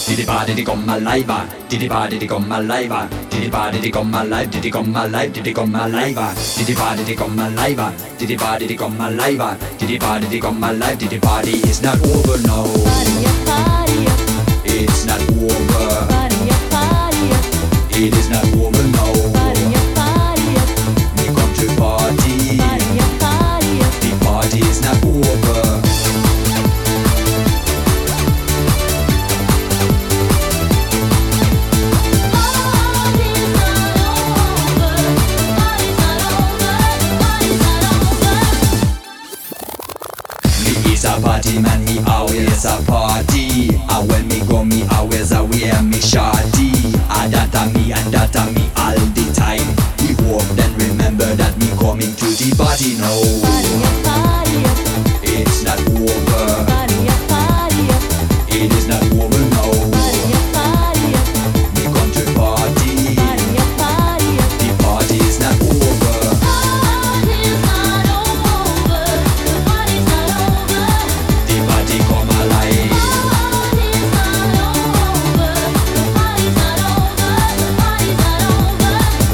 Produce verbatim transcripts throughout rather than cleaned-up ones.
Did it body did it come alive? Did it body did it come alive? Did it body did it come alive? Did it come alive? Did it come alive? Did it body did it come alive? Did it body did it come alive? Did it body did it come alive? Did it party is not over now? Party up, party up. It's not over. Party up, party up. It is not over now. Party up, party up. We come to party. Party up, party up. The party is not over. A party man, me always a party. And when me go, me always a wear me shorty. And that a me, and that a me all the time. We hope then remember that me coming to the party now. Party up, party up. It's not over. Party up, party up. It is not over now. Party up, party up. Me come to party. Party up, party up. The party is not over. Party's not over. Party's not over. The party come alive. Party's not over. Party's not over. Party's not over.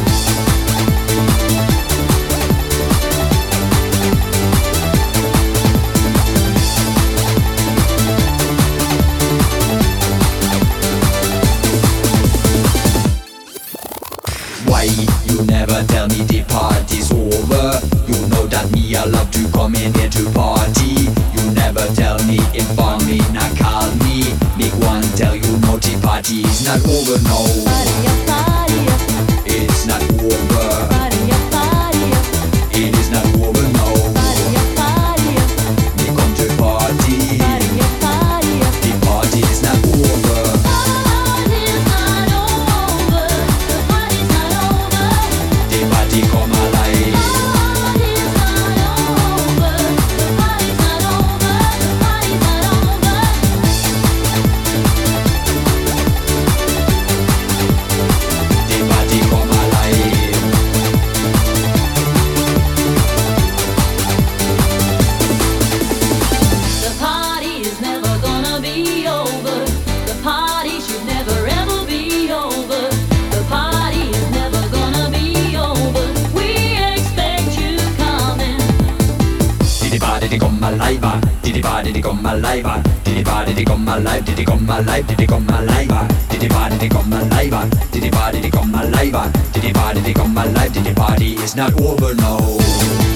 Why you never tell me the party's over? You know that me I love to come in here to party. You never tell me, inform me, not call me. Me one tell you no, the party's not over now. Party up, party up. It's not over. Party up, party up. It is not over now. Party up, party up. Me come to party. Party up, party up. The party is not over. Party's not over. Party's not over. The party come alive. Party's not over. Party's not over. Party's not over. The party come alive. The party is never gonna be over. The party should never ever be over. The party is never gonna be over. We expect you coming. Did it body did it come alive? Did it body did it come alive? Did it body did it come alive? Did it come alive? Did it come alive? Did it body did it come alive? Did it body did it come alive? Did it body did it come alive? Did the party is not over now?